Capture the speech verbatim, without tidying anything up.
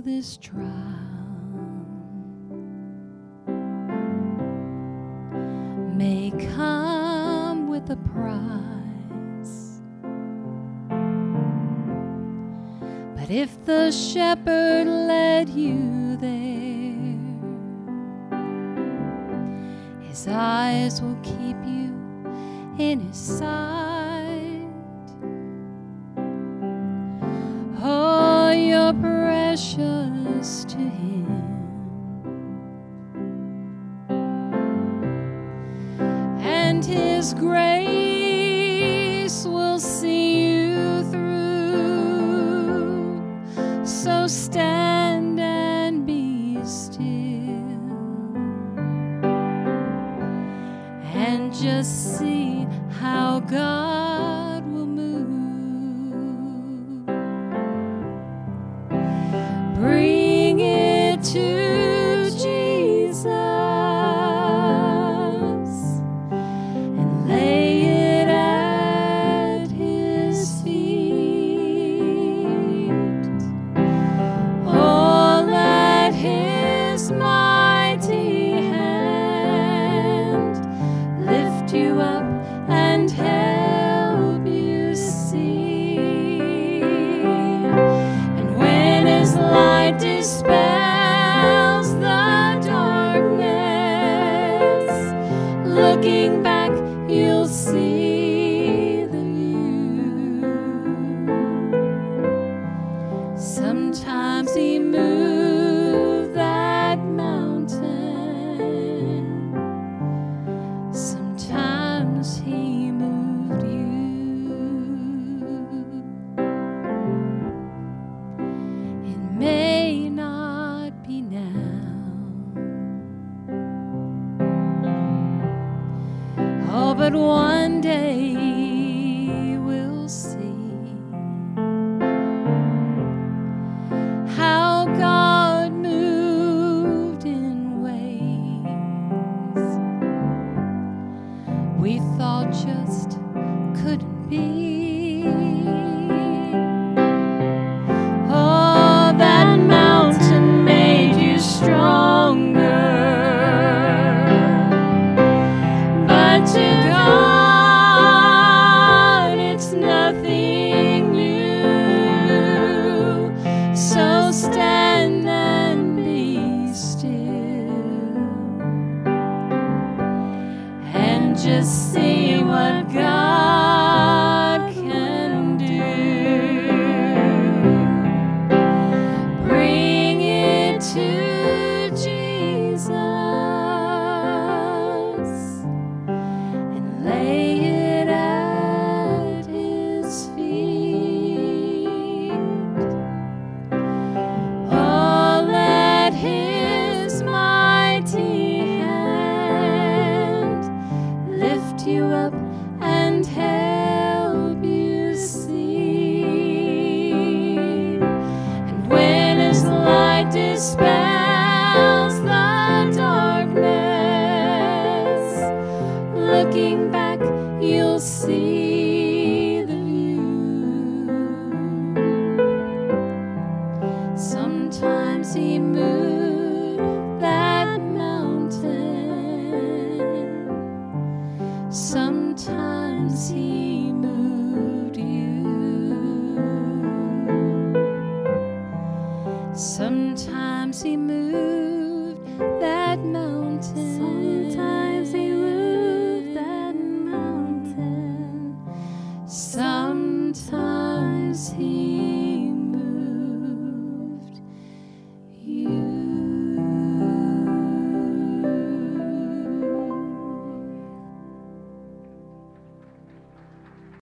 this trial may come with a price, but if the shepherd led you there, his eyes will keep you in his sight. Oh, you're precious to him, and his grace will see you through. So stand and be still, and just see how God will move. Bring it to Jesus and lay it at his feet. Oh, let his mighty hand lift you up and help you see. And when his light dispels the darkness, looking back you'll see the view. Sometimes he moved that mountain, sometimes he moved you. It may not be now, oh, but one day we'll see how God moved in ways we thought just couldn't be. Oh, that mountain made you stronger, but to God it's nothing new. So stand and be still, and just see what God can do. Bring it to Jesus and lay it at his feet. Oh, let his mighty hand lift you up and help you see. And when his light dispels the darkness, looking back you'll see the view. Sometimes he moved that mountain, sometimes he moved you. Sometimes he moved that mountain,